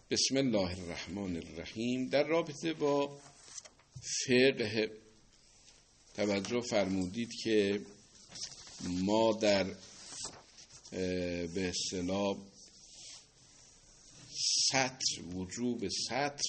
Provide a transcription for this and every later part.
بسم الله الرحمن الرحیم. در رابطه با فقه توجه فرمودید که ما در به اصطلاح سطر، وجوب سطر،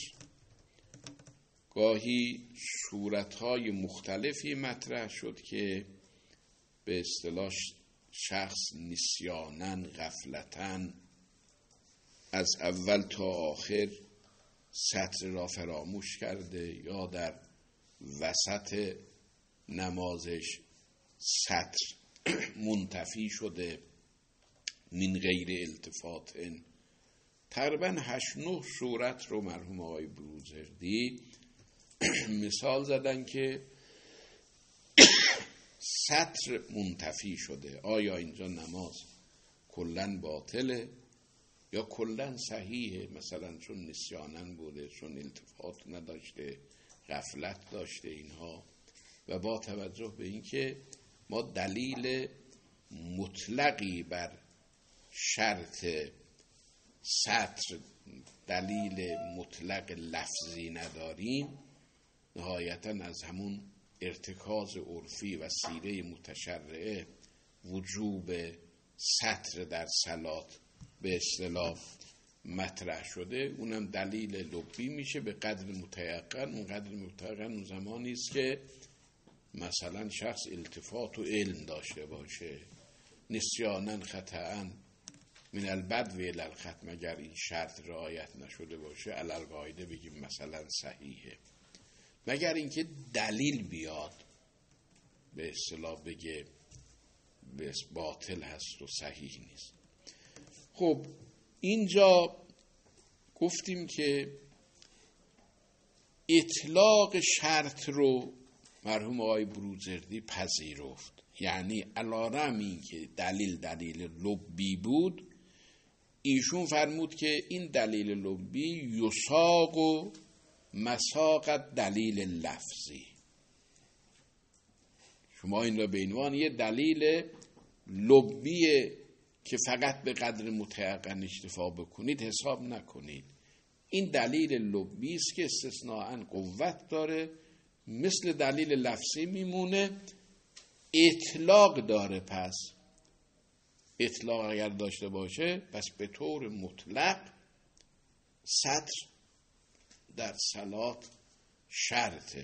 گاهی صورتهای مختلفی مطرح شد که به اصطلاح شخص نسیاناً، غفلتاً از اول تا آخر سطر را فراموش کرده یا در وسط نمازش سطر منتفی شده من غیر التفات. تقریبا 8-9 صورت رو مرحوم آقای بروجردی مثال زدن که سطر منتفی شده. آیا اینجا نماز کلن باطله یا کلن صحیحه؟ مثلا چون نسیانن بوده، چون التفات نداشته، غفلت داشته اینها. و با توجه به اینکه ما دلیل مطلقی بر شرط سطر، دلیل مطلق لفظی نداریم، نهایتا از همون ارتکاز عرفی و سیره متشرعه وجوب سطر در صلات به اصطلاح مطرح شده. اونم دلیل لبی میشه به قدر متیقن. اون قدر متیقن اون زمانی است که مثلا شخص التفات و علم داشته باشه، نسیانن خطأن من البدو الی الختم، اگر این شرط رعایت نشده باشه علی القاعده بگیم مثلا صحیحه، مگر اینکه دلیل بیاد به اصطلاح بگه باطل هست و صحیح نیست. خب اینجا گفتیم که اطلاق شرط رو مرحوم آقای بروجردی پذیرفت، یعنی علارغم این که دلیل لبی بود، ایشون فرمود که این دلیل لبی یساق و مساقت دلیل لفظی. شما این را به عنوان یه دلیل لبی که فقط به قدر متیقن اکتفا بکنید حساب نکنید. این دلیل لبی است که استثناءً قوت داره، مثل دلیل لفظی میمونه، اطلاق داره. پس اطلاق اگر داشته باشه پس به طور مطلق سطر در صلات شرطه.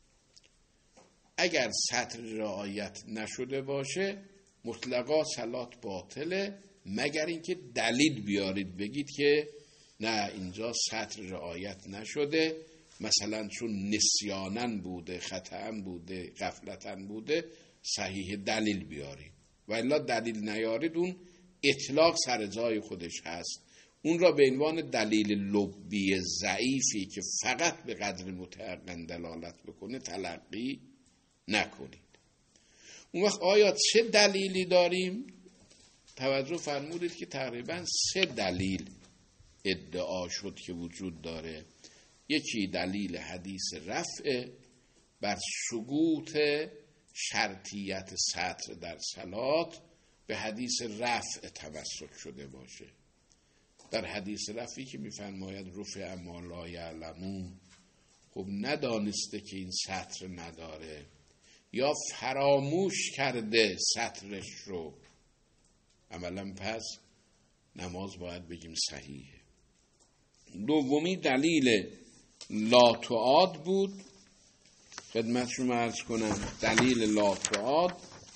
اگر سطر رعایت نشده باشه مطلقا صلات باطله، مگر اینکه دلیل بیارید بگید که نه اینجا سطر رعایت نشده، مثلا چون نسیانن بوده، خطأن بوده، غفلتن بوده، صحیح دلیل بیارید. و الا دلیل نیارید اون اطلاق سر جای خودش هست، اون را به عنوان دلیل لبی ضعیفی که فقط به قدر متیقن دلالت بکنه تلقی نکنید. اون وقت آیا چه دلیلی داریم؟ توجه فرمودید که تقریبا 3 دلیل ادعا شد که وجود داره. یکی دلیل حدیث رفع بر سقوط شرطیت سطر در صلات به حدیث رفع توسل شده باشه. در حدیث رفعی که میفرماید رفع ما لا یعلمون، خب ندانسته که این سطر نداره یا فراموش کرده سطرش رو، عملا پس نماز باید بگیم صحیحه. دومی دلیل لا تعاد بود، خدمت شما عرض کنم دلیل لا تعاد.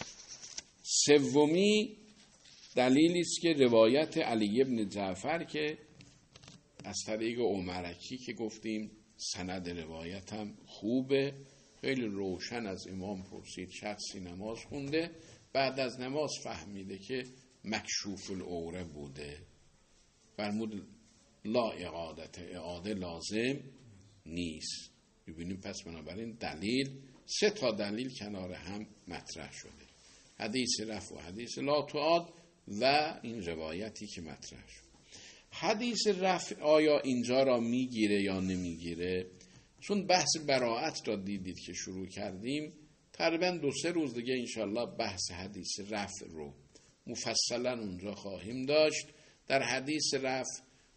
سومی دلیلی است که روایت علی ابن جعفر که از طریق عمرکی که گفتیم سند روایت هم خوبه، خیلی روشن از امام پرسید شخصی نماز خونده، بعد از نماز فهمیده که مکشوف العوره بوده، فرمود لا اعاده لازم نیست. ببینیم پس بنابراین دلیل 3 دلیل کنار هم مطرح شده، حدیث رفع و حدیث لا تعاد و این روایتی که مطرح شد. حدیث رفع آیا اینجا را میگیره یا نمیگیره؟ چون بحث براءت را دیدید که شروع کردیم، تقریبا 2-3 روز دیگه انشالله بحث حدیث رفع رو مفصلا اونجا خواهیم داشت. در حدیث رفع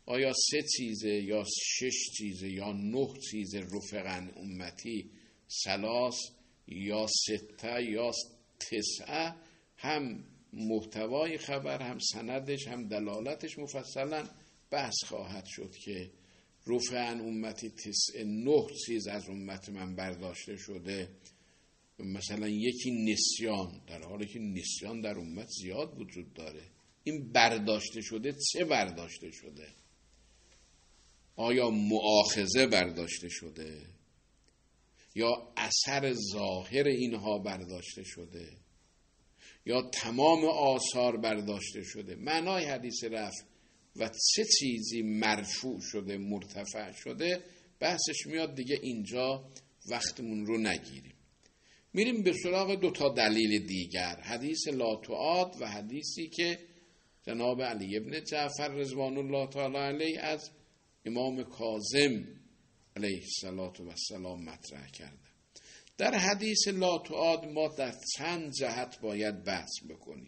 آیا 3 چیزه یا 6 چیزه یا 9 چیزه رفقن امتی ثلاث یا 6 یا 9، هم محتوای خبر هم سندش هم دلالتش مفصلا بحث خواهد شد که رفعن امتی 9 چیز از امت من برداشته شده. مثلا یکی نسیان، در حالی که نسیان در امت زیاد وجود داره. این برداشته شده چه برداشته شده؟ آیا مؤاخذه برداشته شده یا اثر ظاهر اینها برداشته شده یا تمام آثار برداشته شده؟ معنای حدیث رفع و چه چیزی مرفوع شده مرتفع شده بحثش میاد دیگه، اینجا وقتمون رو نگیریم. میریم به سراغ 2 دلیل دیگر، حدیث لا تعاد و حدیثی که جناب علی ابن جعفر رضوان الله تعالی علیه از امام کاظم علیه السلام مطرح کرده. در حدیث لا تعاد ما در چند جهت باید بحث بکنیم.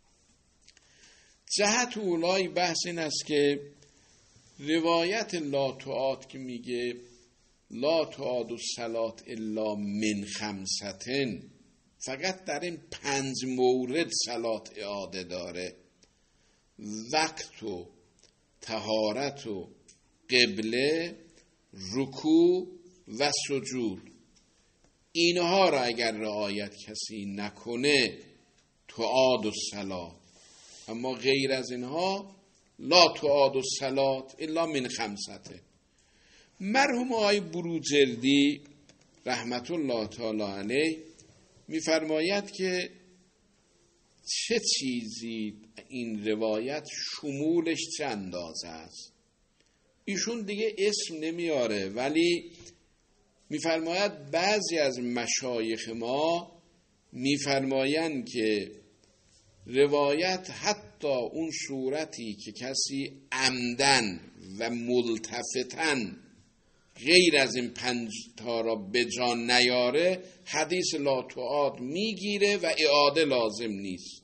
جهت اولای بحث این است که روایت لا تعاد که میگه لا تعاد الصلاة الا من 5، فقط در این 5 مورد صلات اعاده داره: وقت و طهارت و قبله، رکوع و سجود. اینها را اگر رعایت کسی نکنه تعاد الصلاة، اما غیر از اینها لا تعاد الصلاة الا من 5. مرحوم آقای بروجردی رحمت الله تعالی علیه میفرماید که چه چیزی این روایت شمولش چه اندازه است. ایشون دیگه اسم نمیاره، ولی میفرماید بعضی از مشایخ ما میفرمایند که روایت حتی اون صورتی که کسی عمدن و ملتفتن غیر از این 5 را به جان نیاره حدیث لا تعاد میگیره و اعاده لازم نیست.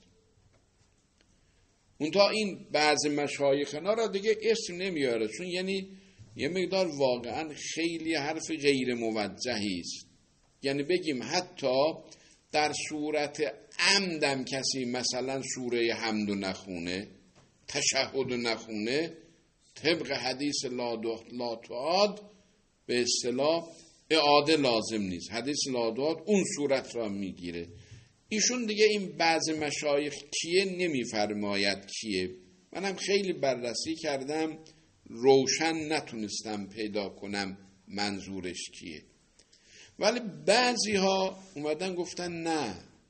اونتا این بعض مشایخنا را دیگه اسم نمیاره، چون یعنی یه مقدار واقعا خیلی حرف غیر موجهی است. یعنی بگیم حتی در صورت عمدم کسی مثلا سوره حمد نخونه، تشهد نخونه، طبق حدیث لا تعاد به اصطلاح اعاده لازم نیست. حدیث لا تعاد اون صورت را میگیره. ایشون دیگه این بعض مشایخ کیه نمیفرماید کیه. منم خیلی بررسی کردم روشن نتونستم پیدا کنم منظورش کیه، ولی بعضی ها اومدن گفتن نه،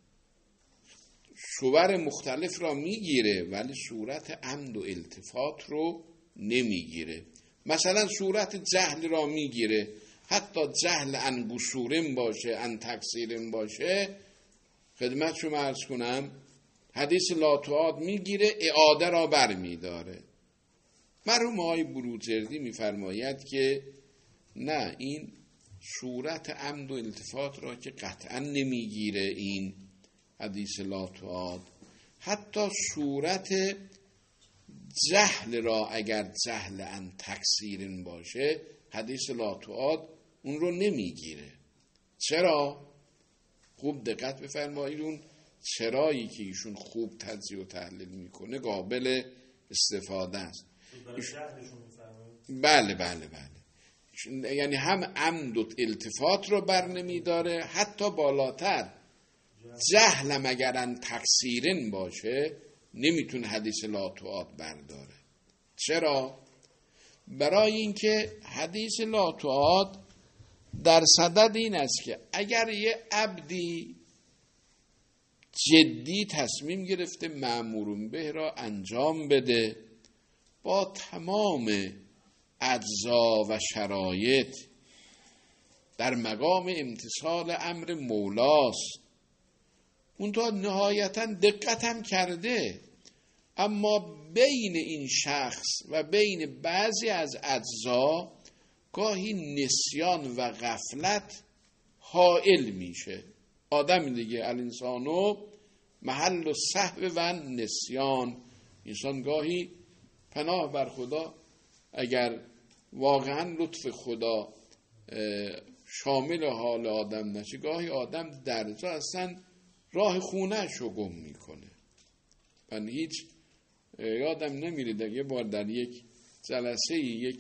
صور مختلف را میگیره ولی صورت عمد و التفات رو نمیگیره. مثلا صورت جهل را میگیره، حتی جهل ان قصورم باشه ان تقصیرم باشه. خدمت شما عرض کنم حدیث لا تعاد میگیره، اعاده را بر میداره. مرحوم آقای بروجردی میفرماید که نه، این صورت عمد و التفات را که قطعا نمیگیره این حدیث لا تعاد، حتی صورت جهل را اگر جهل ان تقصیرن باشه حدیث لا تعاد اون رو نمیگیره. چرا؟ خوب دقت بفرمایید، اون چرایی که ایشون خوب تجزیه و تحلیل میکنه قابل استفاده است. بله. یعنی هم عمد و التفات رو بر نمیداره، حتی بالاتر جهلم اگرن تقصیرن باشه نمیتونه حدیث لا تعاد برداره. چرا؟ برای اینکه حدیث لا تعاد در صدد این است که اگر یه عبدی جدی تصمیم گرفته مأمور به را انجام بده با تمام اجزا و شرایط در مقام امتثال امر مولاست، اون تا نهایتا دقت هم کرده، اما بین این شخص و بین بعضی از اجزا گاهی نسیان و غفلت حائل میشه. آدم دیگه الانسانو محل سهو و نسیان، انسان گاهی پناه بر خدا اگر واقعا لطف خدا شامل حال آدم نشه، گاهی آدم در جا اصلا راه خونه‌اش رو گم میکنه. من هیچ یادم نمیره یه بار در یک جلسه یک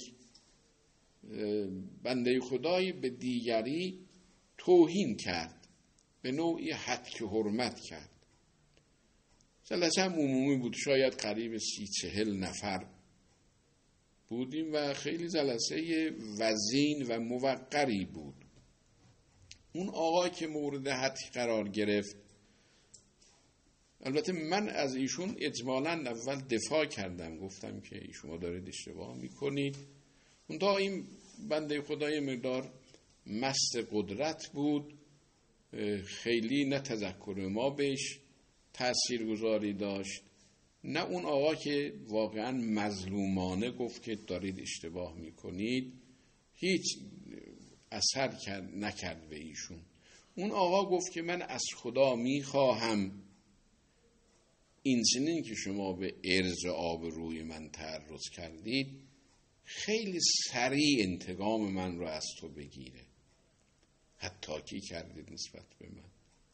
بنده خدایی به دیگری توهین کرد، به نوعی هتک حرمت کرد. جلسه هم عمومی بود، شاید قریب 30-40 نفر بودیم و خیلی جلسه وزین و موقری بود. اون آقای که مورد هتک قرار گرفت، البته من از ایشون اجمالاً اول دفاع کردم، گفتم که شما دارید اشتباه میکنید. اون تا این بنده خدای مقدار مست قدرت بود، خیلی نه تذکر ما بهش تاثیرگذاری داشت، نه اون آقا که واقعا مظلومانه گفت که دارید اشتباه میکنید، هیچ اثر نکرد به ایشون. اون آقا گفت که من از خدا میخواهم این چنین که شما به عرض آبروی من تعرض کردید خیلی سریع انتقام من رو از تو بگیره. حتی کردید نسبت به من.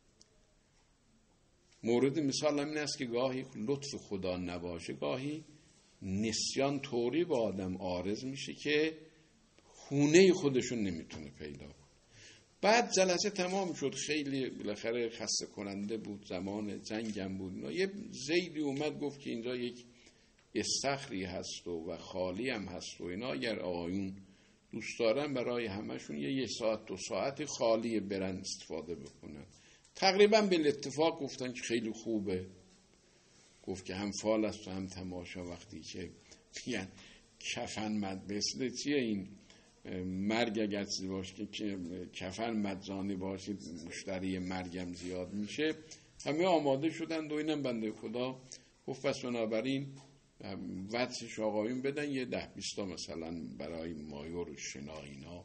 مورد مثال این است که گاهی لطف خدا نباشه، گاهی نسیان طوری با آدم عارض میشه که خونه خودشون نمیتونه پیدا کنه. بعد جلسه تمام شد، خیلی بالاخره خسته کننده بود، زمان جنگم بود. یه زیدی اومد گفت که اینجا یک استخری هست و خالی هم هست و اینا، اگر آقایون دوست دارن برای همشون یه ساعت 2 ساعت خالی برن استفاده بکنن. تقریبا به اتفاق گفتن که خیلی خوبه. گفت که هم فال است و هم تماشا. وقتی که میگن کفن مدرسه چیه این مرگ اگر چیزی باشه که کفن مجانی باشه مشتری مرگم زیاد میشه، همه آماده شدن و اینم بنده خدا گفت پس بنابراین وقتش آقایون بدن یه 10-20 تا مثلا برای مایور و شنا اینا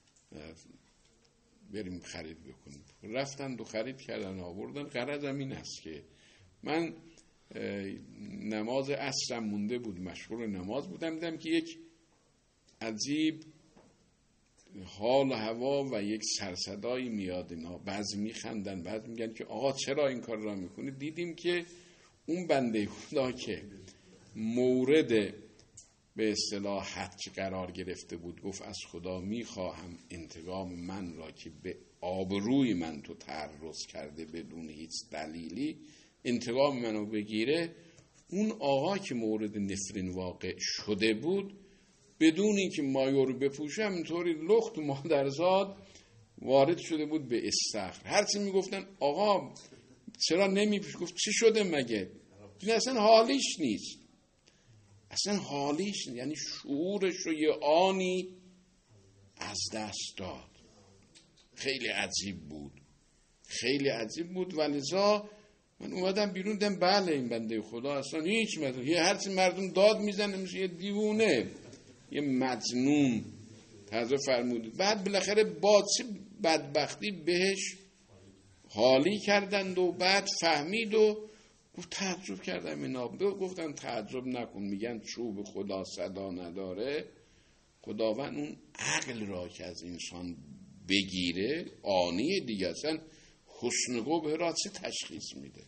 بریم خرید بکنیم. رفتن و خرید کردن آوردن. غرضم این است که من نماز عصرم مونده بود، مشغول نماز بودم، دیدم که یک عجیب حال و هوا و یک سرصدایی میاد. اینا بعضی میخندن، بعضی میگن که آقا چرا این کار را میکنید. دیدیم که اون بنده خدا که مورد به اصطلاح حج قرار گرفته بود گفت از خدا میخواهم انتقام من را که به آبروی من تو تعرض کرده بدون هیچ دلیلی انتقام منو بگیره. اون آقا که مورد نفرین واقع شده بود بدون اینکه مایه رو بپوشه همینطوری لخت مادرزاد وارد شده بود به استخر. هرچی میگفتن آقا چرا نمیپوش، گفت چی شده مگه؟ این اصلا حالیش نیست، اصلا حالیش نیست. یعنی شعورش رو یه آنی از دست داد. خیلی عجیب بود، خیلی عجیب بود. ولذا من اومدم بیرون دیدم بله این بنده خدا اصلا هیچ مردم، یه هرچی مردم داد میزنه میشه یه دیوونه، یه مجنون تازه فرمودید. بعد بالاخره با چه بدبختی بهش حالی کردند و بعد فهمید و گفت تعجب کردم اینا. گفتن تعجب نکن، میگن چوب خدا صدا نداره. خداوند اون عقل را که از انسان بگیره آنی دیگه اصلا حسن قبح را چه تشخیص میده؟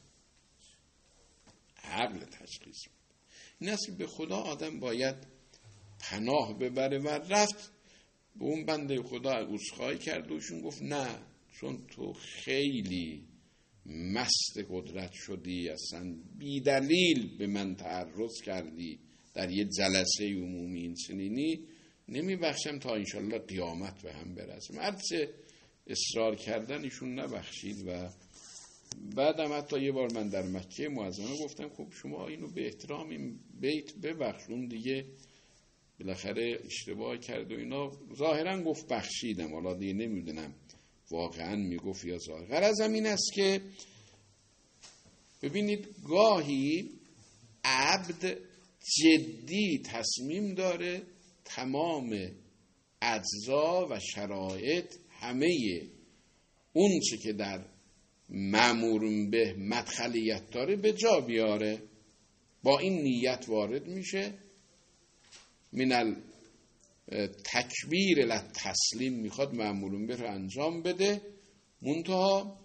عقل تشخیص میده. این است که به خدا آدم باید پناه ببره و رفت به اون بنده خدا عذرخواهی کرد و ایشون گفت نه، چون تو خیلی مست قدرت شدی اصلا بی دلیل به من تعرض کردی در یه جلسه عمومی این چنینی، نمی بخشم تا انشالله قیامت به هم برسیم. هرچه اصرار کردن ایشون نبخشید. و بعدم حتی یه بار من در مکه معظمه گفتم خب شما اینو به احترام این بیت ببخشون دیگه، بالاخره اشتباه کرد و اینا. ظاهرا گفت بخشیدم، حالا دیگه نمیدونم واقعا میگفت یا ظاهر. غرضم این است که ببینید گاهی عبد جدی تصمیم داره تمام اجزا و شرایط همه اون چه که در مأمور به مدخلیت داره به جا بیاره. با این نیت وارد میشه، من تکبیر للتسلیم میخواد مأمور به رو انجام بده، منتها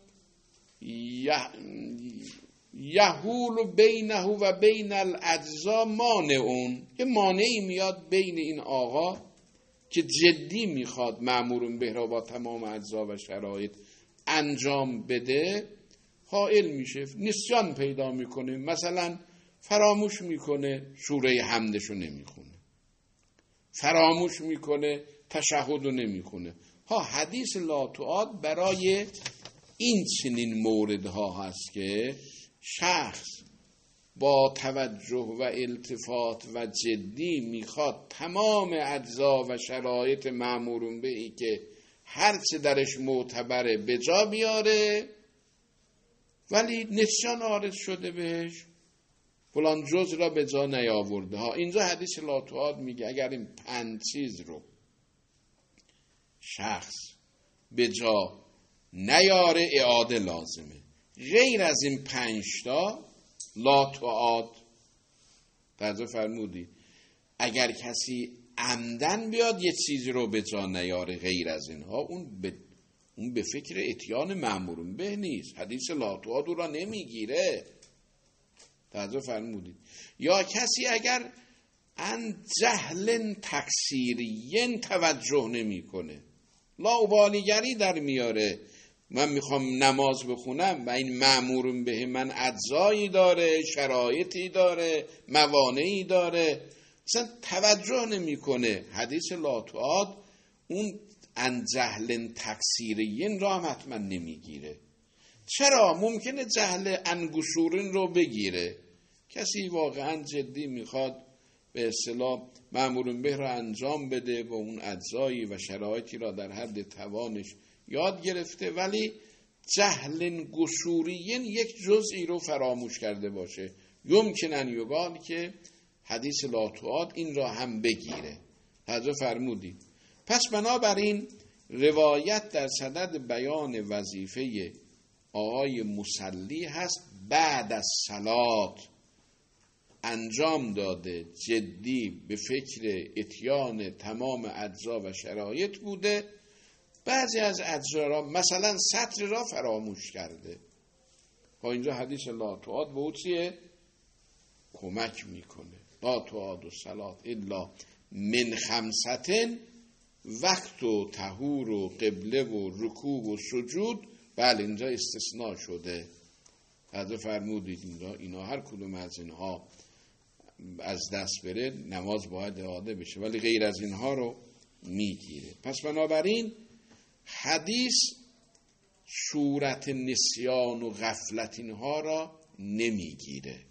یحول بینه و بین الاجزا مانعون، یه مانعی میاد بین این آقا که جدی میخواد مأمور به را با تمام اجزا و شرایط انجام بده، حائل میشه، نسیان پیدا میکنه، مثلا فراموش میکنه سوره حمدشو نمیخونه، فراموش میکنه تشهدو نمیخونه. حدیث لا تعاد برای این چنین موردها هست که شخص با توجه و التفات و جدی میخواد تمام اجزا و شرایط مأمور بهی که هرچه درش معتبره به جا بیاره، ولی نسیان عارض شده بهش، فلان جز را به جا نیاورده. اینجا حدیث لا تعاد میگه اگر این 5 چیز رو شخص به جا نیاره اعاده لازمه. غیر از این 5 تا لا تعاد. توجه فرمودی؟ اگر کسی عمدن بیاد یه چیزی رو به جا نیاره غیر از اینها، اون به فکر اتیان مأمور به نیست، حدیث لا تعاد رو را نمیگیره. توجه فرمودید؟ یا کسی اگر ان جهل تکثیرین توجه نمیکنه، لاابالیگری در میاره، من میخوام نماز بخونم و این مأمور به من اجزایی داره، شرایطی داره، موانعی داره، مثلا توجه نمیکنه. حدیث لا تعاد اون ان جهل تکثیرین را هم حتما نمیگیره. چرا؟ ممکنه جهل انگشورین رو بگیره. کسی واقعا جدی میخواد به اصطلاح مأمور به را انجام بده و اون اجزایی و شرایطی را در حد توانش یاد گرفته، ولی جهل گشورین یک جزئی رو فراموش کرده باشه، یمکن ان یقال که حدیث لا تعاد این را هم بگیره. توجه فرمودید؟ پس بنابراین روایت در صدد بیان وظیفه آقای مصلی هست، بعد از صلات انجام داده، جدی به فکر اتیان تمام اجزا و شرایط بوده، بعضی از اجزا را مثلا سطر را فراموش کرده. اینجا حدیث لا تعاد به او چیه؟ کمک میکنه. لا تعاد و صلات الا من 5 وقت و طهور و قبله و رکوع و سجود. بله اینجا استثناء شده. حضرت فرمودید اینا هر کدوم از اینها از دست بره نماز باید اعاده بشه، ولی غیر از اینها رو میگیره. پس بنابراین حدیث صورت نسیان و غفلت اینها را نمیگیره.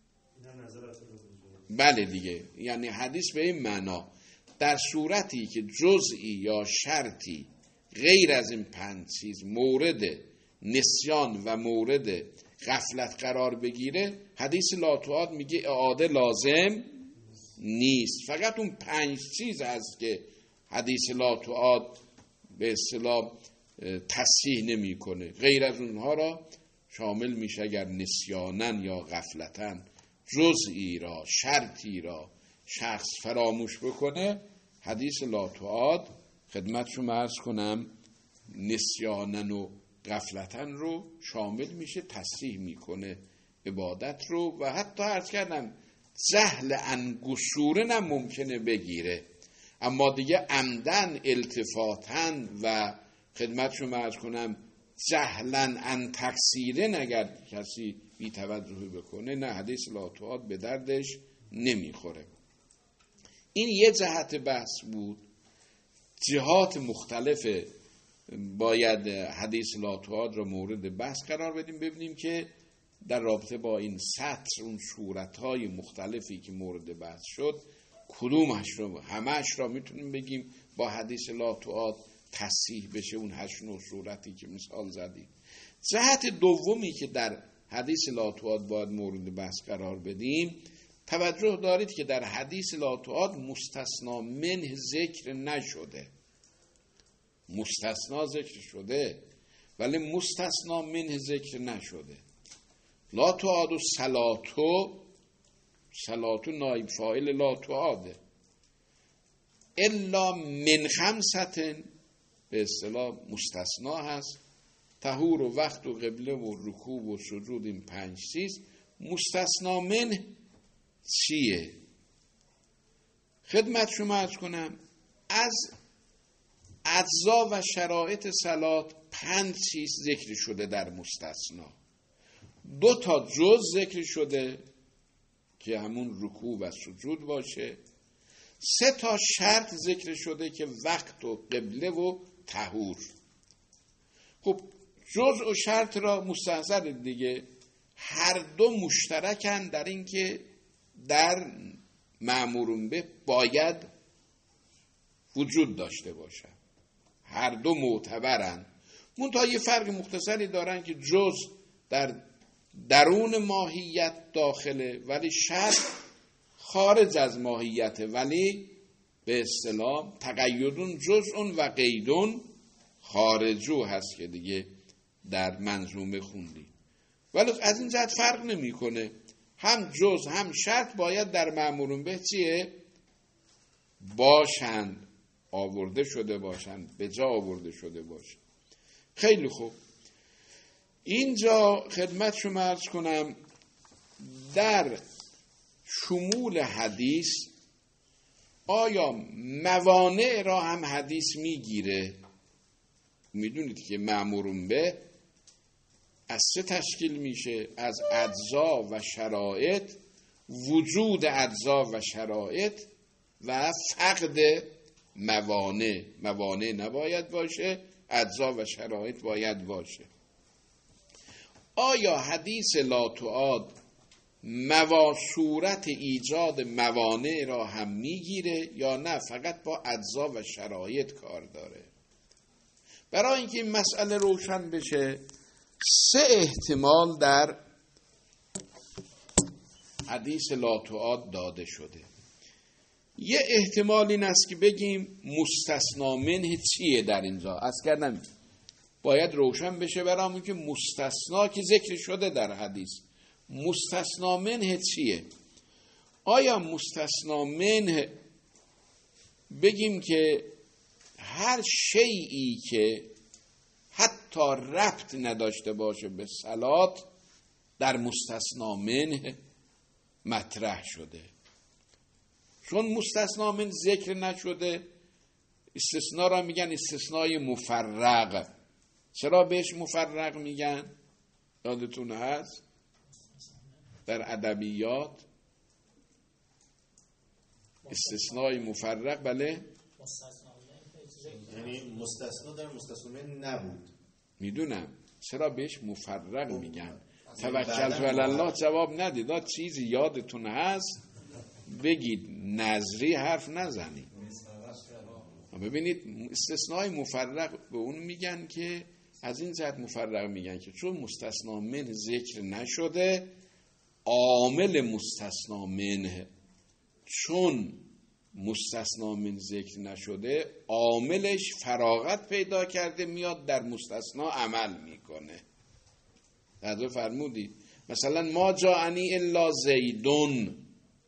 بله دیگه، یعنی حدیث به این معنا در صورتی که جزئی یا شرطی غیر از این 5 چیز مورد نسیان و مورد غفلت قرار بگیره، حدیث لا تعاد میگه اعاده لازم نیست. فقط اون 5 چیز هست که حدیث لا تعاد به اصطلاح تصحیح نمیکنه، غیر از اونها را شامل میشه اگر نسیانن یا غفلتن جزئی را، شرطی را شخص فراموش بکنه. حدیث لا تعاد خدمتشو عرض کنم نسیانن و غفلتن رو شامل میشه، تصحیح میکنه عبادت رو، و حتی عرض کردم جهل انگشورن هم ممکنه بگیره، اما دیگه عمدن التفاتن و خدمتشو عرض کنم جهلن ان تکثیرن اگر کسی بی توجهی بکنه، نه، حدیث لا تعاد به دردش نمیخوره. این یه جهت بحث بود. جهات مختلف باید حدیث لا تعاد را مورد بحث قرار بدیم، ببینیم که در رابطه با این سطر، اون صورتهای مختلفی که مورد بحث شد، کدومش رو، همش را میتونیم بگیم با حدیث لا تعاد تصحیح بشه اون 8 صورتی که مثال زدیم. جهت دومی که در حدیث لا تعاد باید مورد بحث قرار بدیم، توجه دارید که در حدیث لا تعاد مستثنا منه ذکر نشده. مستثنا ذکر شده ولی مستثنا منه ذکر نشده. لا تعاد و صلاتو نایب فاعل لا تعاده. الا من خمسة به اصطلاح مستثنا هست. طهور و وقت و قبله و رکوع و سجود، این 5 چیز. مستثنا من چیه؟ خدمت شما عرض کنم از اجزا و شرایط صلات 5 چیز ذکر شده در مستثنا. 2 تا جز ذکر شده که همون رکوع و سجود باشه. 3 تا شرط ذکر شده که وقت و قبله و طهور. خب جز و شرط را مستحضر دیگه، هر دو مشترکن در این که در مأمورون به باید وجود داشته باشن، هر دو معتبرن. منتها یه فرق مختصری دارن که جز در درون ماهیت داخله ولی شرط خارج از ماهیت، ولی به اصطلاح تقیدون جزء و قیدون خارجو هست که دیگه در منظومه خوندی. ولی از این جهت فرق نمیکنه، هم جز هم شرط باید در مأمورون به چیه؟ باشند، آورده شده باشند، به جا آورده شده باشند. خیلی خوب. اینجا خدمت شما عرض کنم در شمول حدیث آیا موانع را هم حدیث میگیره؟ میدونید که مأمورون به از 3 تشکیل میشه، از اجزا و شرایط، وجود اجزا و شرایط و فقد موانع. موانع نباید باشه، اجزا و شرایط باید باشه. آیا حدیث لا تعاد صورت ایجاد موانع را هم میگیره یا نه فقط با اجزا و شرایط کار داره؟ برای اینکه این مسئله روشن بشه 3 احتمال در حدیث لا تعاد داده شده. یه احتمال این است که بگیم مستثنا منه چیه در اینجا. از کردم باید روشن بشه برامون که مستثنا که ذکر شده در حدیث، مستثنا منه چیه؟ آیا مستثنا منه بگیم که هر شیئی که حتی ربط نداشته باشه به صلات در مستثنا منه مطرح شده؟ چون مستثنا من ذکر نشده، استثناء را میگن استثنای مفرق. چرا بهش مفرق میگن؟ یادتون هست در ادبیات استثنای مفرق، بله، یعنی مستثنا در مستثنا من نبود. میدونم چرا بهش مفرق میگن. توکلت علی الله جواب ندید. چیزی یادتون هست بگید، نظری حرف نزنید. ببینید استثنای مفرق به اون میگن که از این جهت مفرق میگن که چون مستثنا من ذکر نشده، عامل مستثنا من چون مستثنا من ذکر نشده عاملش فراغت پیدا کرده، میاد در مستثنا عمل میکنه. توجه فرمودید؟ مثلا ما جاءنی الا زیدون،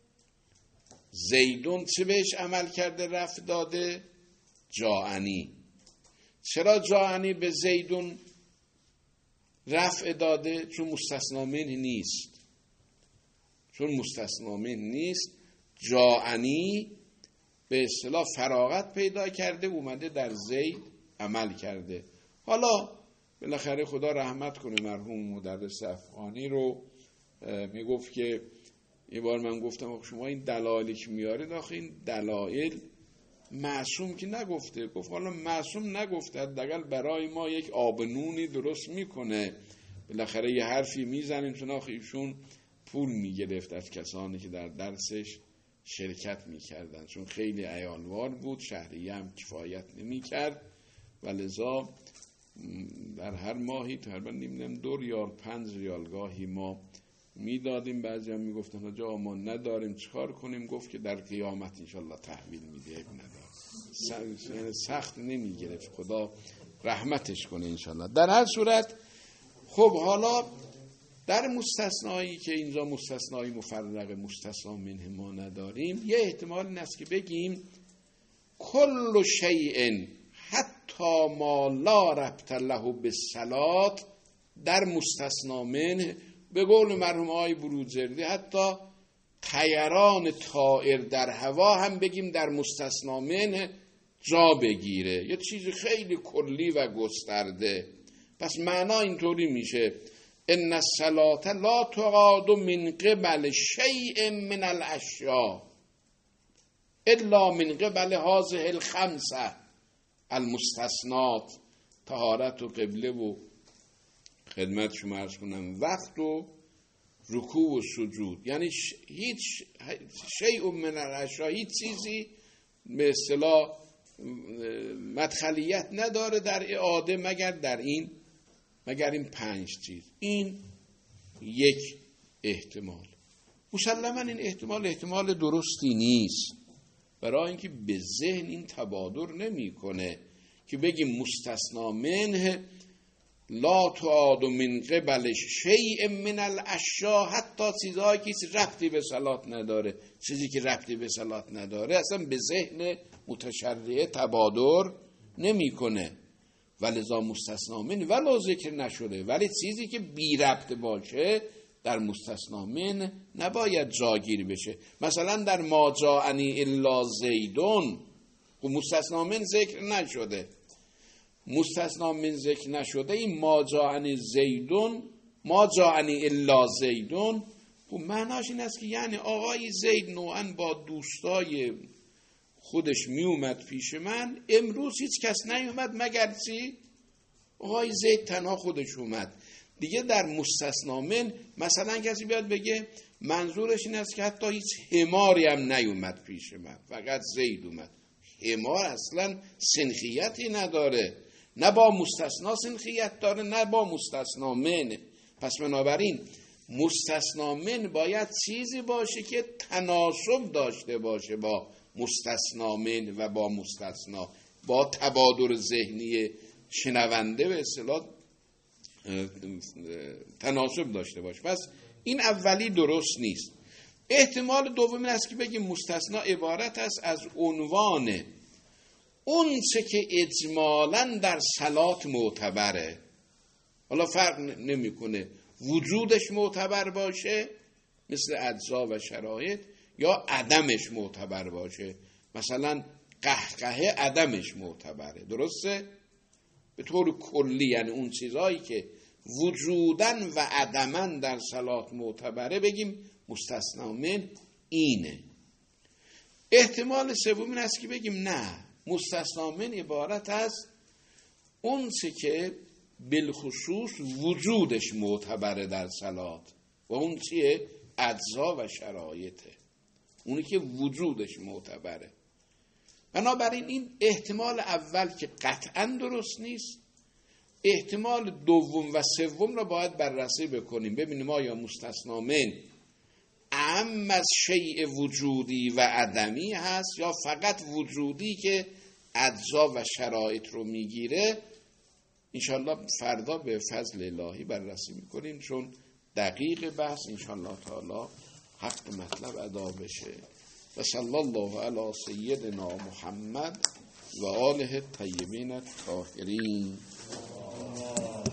زیدون چه بهش عمل کرده؟ رفع داده جاءنی. چرا جاءنی به زیدون رفع داده؟ چون مستثنا من نیست. چون مستثنا من نیست جاءنی به اصطلاح فراغت پیدا کرده، اومده در زید عمل کرده. حالا بالاخره خدا رحمت کنه مرحوم مدرس افغانی رو، میگفت که یه بار من گفتم شما این دلایلی که میارید آخه این دلایل معصوم که نگفته. گفت حالا معصوم نگفته، حداقل برای ما یک آبنونی درست میکنه. بالاخره یه حرفی میزنیم، چون آخه ایشون پول میگرفت از کسانی که در درسش شرکت میکردن، چون خیلی عیالوار بود، شهریه هم کفایت نمیکرد و لذا در هر ماهی تقریبا نمیدونم 2 ریال 5 ریال گاهی ما میدادیم. بعضی هم میگفتن آجا ما نداریم چیکار کنیم؟ گفت که در قیامت انشالله تحویل میده، یعنی سخت نمیگرفت، خدا رحمتش کنه انشالله. در هر صورت خب حالا در مستثنایی که اینجا مستثنایی مفرق مستثنا منه ما نداریم، یه احتمال این است که بگیم کل شیء حتی ما لا ربط له بالصلاة در مستثنا منه، به قول مرحوم آقای بروجردی حتی طیران طائر در هوا هم بگیم در مستثنا منه جا بگیره، یه چیز خیلی کلی و گسترده. پس معنا اینطوری میشه ان الصلاة لا تقاد من قبل شیء من الاشیاء الا من قبل هذه الخمسه المستثنات، طهارت و قبله و خدمت شما عرض کنم وقت و رکوع و سجود. یعنی هیچ شیء من الاشیاء، هیچ چیزی به اصطلاح مدخلیت نداره در اعاده مگر این 5 چیز. این یک احتمال. مسلماً این احتمال درستی نیست، برای اینکه به ذهن این تبادر نمیکنه که بگیم مستثنا منه لا تعاد من قبل شیء من الاشیاء، حتی چیزهایی که ربطی به صلات نداره. چیزی که ربطی به صلات نداره اصلا به ذهن متشرعه تبادر نمیکنه، ولذا مستثنا من ولو ذکر نشده. ولی چیزی که بی ربط باشه در مستثنا من نباید جاگیر بشه. مثلا در ما جاءنی الا زیدون و مستثنا من ذکر نشده. مستثنا من ذکر نشده این ما جاءنی زیدون، ما جاءنی الا زیدون، و معناش این است که یعنی آقای زید نوعاً با دوستای خودش می اومد پیش من، امروز هیچ کس نیومد مگر چی؟ آقای زید تنها خودش اومد. دیگه در مستثنا من مثلا کسی بیاد بگه منظورش این است که حتی هیچ حماری هم نیومد پیش من، فقط زید اومد. حمار اصلا سنخیتی نداره، نه با مستثنا سنخیت داره نه با مستثنا من. پس بنابراین مستثنا من باید چیزی باشه که تناسب داشته باشه با مستثنا من و با مستثنا، با تبادر ذهنی شنونده به اصطلاح تناسب داشته باشه. پس این اولی درست نیست. احتمال دوم این است که بگیم مستثنا عبارت است از عنوان اون چه که اجمالاً در صلات معتبره. حالا فرق نمیکنه وجودش معتبر باشه مثل اجزا و شرایط یا عدمش معتبر باشه. مثلا قهقهه عدمش معتبره، درسته؟ به طور کلی یعنی اون چیزهایی که وجودن و عدمن در صلات معتبره بگیم مستثنا من اینه. احتمال سوم این است که بگیم نه، مستثنا من عبارت است اون چه که بالخصوص وجودش معتبره در صلات، و اون چیه؟ اجزا و شرایطه، اونی که وجودش معتبره. بنابراین این احتمال اول که قطعا درست نیست، احتمال دوم و سوم را باید بررسی بکنیم، ببینیم آیا مستثنا من اعم از شیء وجودی و عدمی هست یا فقط وجودی که اجزا و شرایط رو میگیره. انشالله فردا به فضل الهی بررسی میکنیم، چون دقیق بحث انشالله تعالی حق مطلب ادا بشه. و صلی الله علی سیدنا محمد و آله الطیبین الطاهرین.